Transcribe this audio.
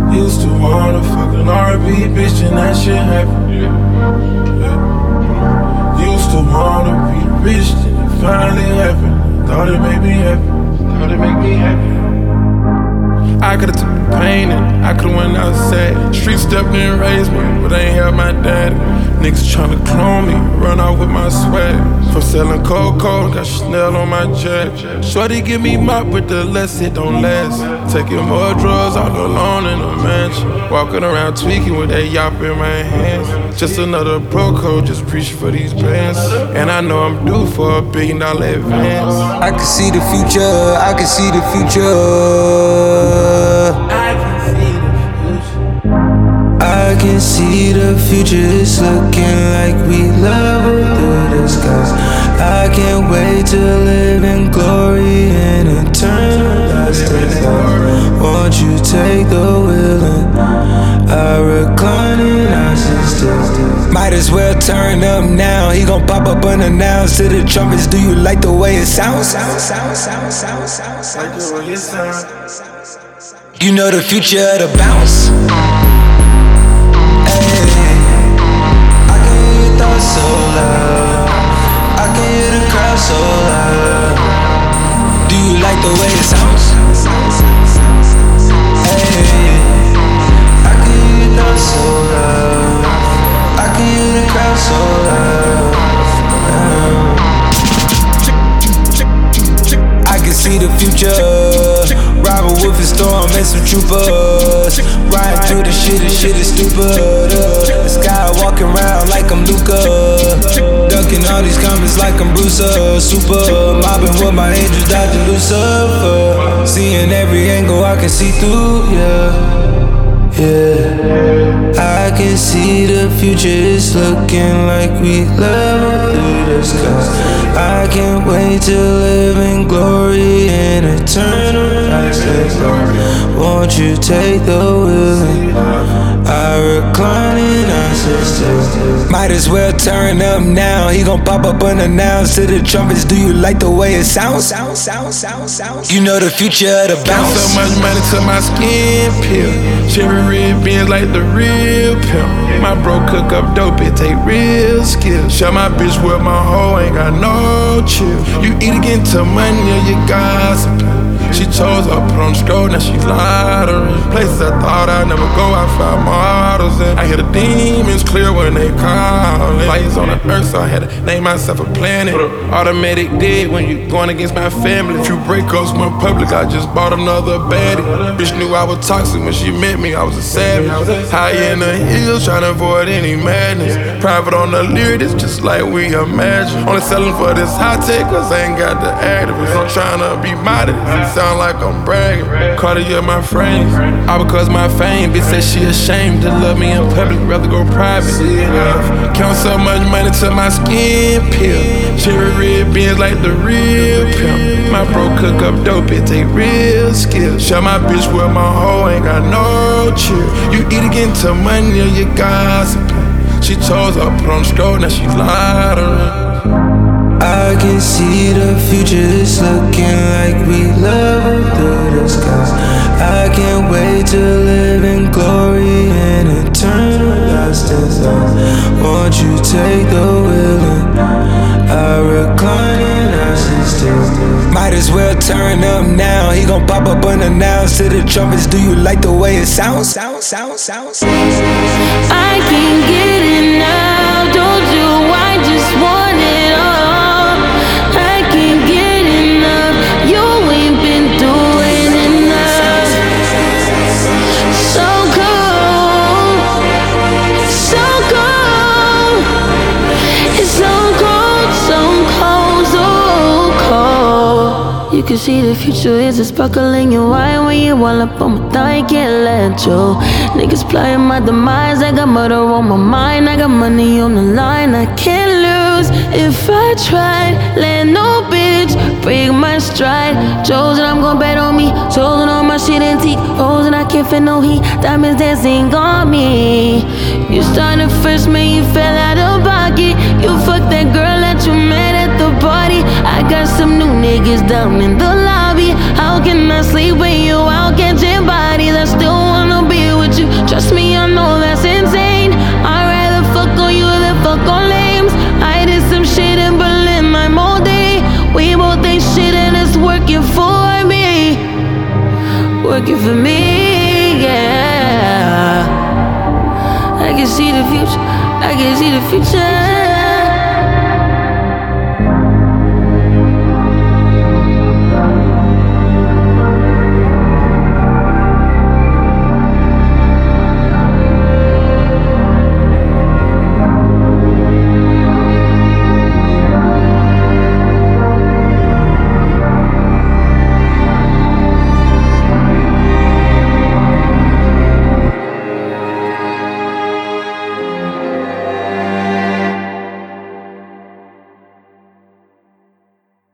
Used to wanna fuck an R&B bitch and that shit happened. Used to wanna be rich and it finally happened. Thought it made me happy. I could've took the pain and I could've went outside. Street stepped in, raised me, but I ain't have my daddy. Niggas tryna clone me, run out with my swag. From selling cold, got Chanel on my jacket. Shorty give me mop, but the less it don't last. Taking more drugs all alone in a mansion. Walking around tweaking with that yop in my hands. Just another bro code, just preaching for these bands. And I know I'm due for $1 billion advance. I can see the future, I can see the future. I can see the future, it's looking like we level through the skies. I can't wait to live in glory and eternal lasting love. Won't you take the wheel and I recline and I sit still. Might as well turn up now, he gon' pop up unannounced to the trumpets. Do you like the way it sounds? You know the future of the bounce. So loud, I can hear the crowd so loud. Do you like the way it sounds? Hey, I can hear it though so loud. I can hear the crowd so loud. I can see the future. Robert Wolf and Storm and some troopers. Riding through the shit is stupid. The sky walking around like I'm Luca. Ducking all these comments like I'm Bruce. Super mobbing with my angels, dodging Lucifer. Seeing every angle I can see through, yeah. I can see the future, it's looking like we level through the skies. I can't wait to live in glory and eternal lasting love. Won't you take the wheel and I recline and I sit still. Might as well turn up now, he gon' pop up unannounced to the trumpets. Do you like the way it sounds? You know the future of the bounce. Got so much money to my skin peel. Cherry red beans like the real pimp. My bro cook up dope, it take real skill. Shut my bitch with my hoe, ain't got no chill. You eat again to money or you gossip. She chose her put on the stroll, now she lottery. Places I thought I'd never go, I found models in. I hear the demons clear when they call. Lights on the earth, so I had to name myself a planet. Automatic dead when you going against my family. Few breakups went public, I just bought another baddie. Bitch knew I was toxic when she met me, I was a savage. High in the hills, trying to avoid any madness. Private on the lyrics, just like we imagine. Only selling for this high tech, cause I ain't got the activists. I'm trying to be modest. Sound like I'm bragging. Cartier my frames, all because my fame. Bitch said she ashamed to love me in public, rather go private. Count so much money till my skin peel. Cherry red beans like the real pimp. My bro cook up dope, it take real skill. Shut my bitch with my hoe, ain't got no chill. You eat again to money or you gossip. She chose her put on the stroll, now she lottery. I can see the future, it's looking like we level through the skies. I can't wait to live in glory and eternal lasting love. Won't you take the wheel and I recline and I sit still. Might as well turn up now, he gon' pop up unannounced to the trumpets. Do you like the way it sounds? I can't get enough, don't you? I just want it all. You can see the future is a sparkle in your eye. When you all up on my thigh, can't let you. Niggas plotting my demise, I got murder on my mind. I got money on the line, I can't lose. If I tried, let no bitch break my stride. Chosen, I'm gon' bet on me. Chosen on my shit antique. Frozen, I can't fit no heat. Diamonds dancing on me. You started first, man, you fell out of pocket. You fucked that girl that you met at the party. I got some new niggas down in the lobby. How can I sleep with you out catching bodies? I still wanna be with working for me, yeah. I can see the future, I can see the future.